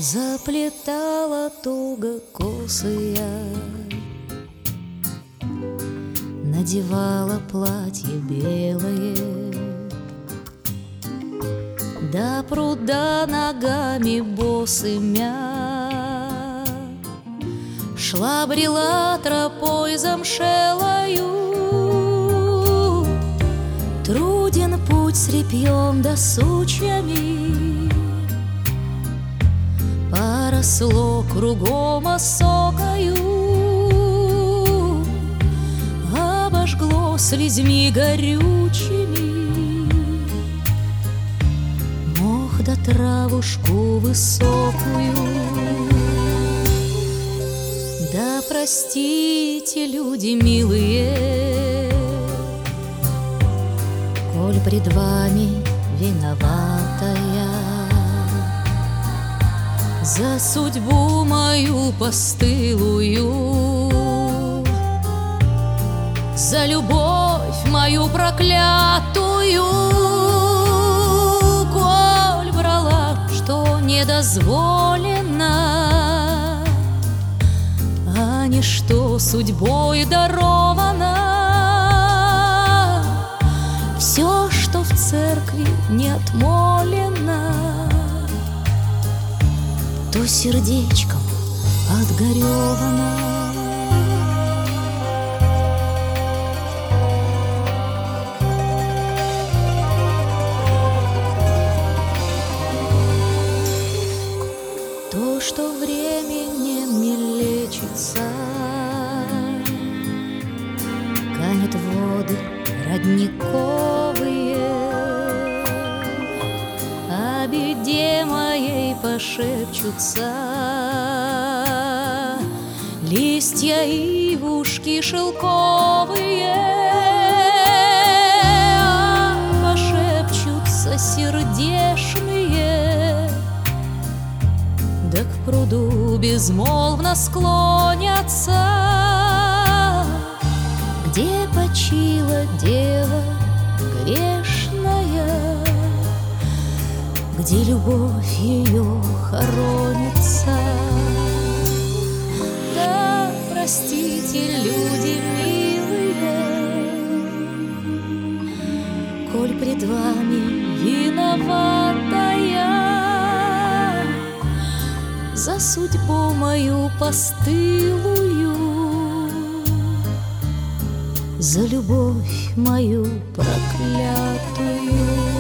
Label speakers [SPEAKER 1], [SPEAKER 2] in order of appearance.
[SPEAKER 1] Заплетала туго косы я, надевала платье белое, до пруда ногами босымя шла, брела тропой замшелою. Труден путь с репьем да сучьями, поросло кругом осокою, обожгло слезьми горючими мох да травушку высокую. Да простите, люди милые, коль пред вами виновата я за судьбу мою постылую, за любовь мою проклятую, коль брала, что недозволено, а не что судьбой даровано. Все, что в церкви не отмолено, то сердечком отгоревано. То, что временем не лечится, канет в воды родниковые, о беде моей пошепчутся листья ивушки шелковые, пошепчутся сердешные, да к пруду безмолвно склонятся, где почила дева грешная, где любовь ее хоронится. Да простите, люди милые, коль пред вами виновата я за судьбу мою постылую, за любовь мою проклятую.